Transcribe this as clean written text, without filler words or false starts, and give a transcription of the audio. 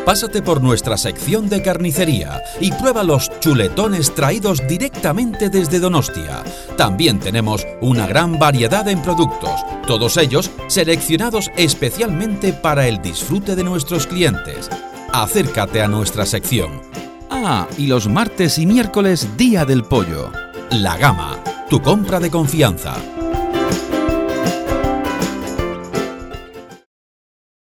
Pásate por nuestra sección de carnicería y prueba los chuletones traídos directamente desde Donostia. También tenemos una gran variedad en productos, todos ellos seleccionados especialmente para el disfrute de nuestros clientes. Acércate a nuestra sección. Y los martes y miércoles, Día del Pollo. La Gama, tu compra de confianza.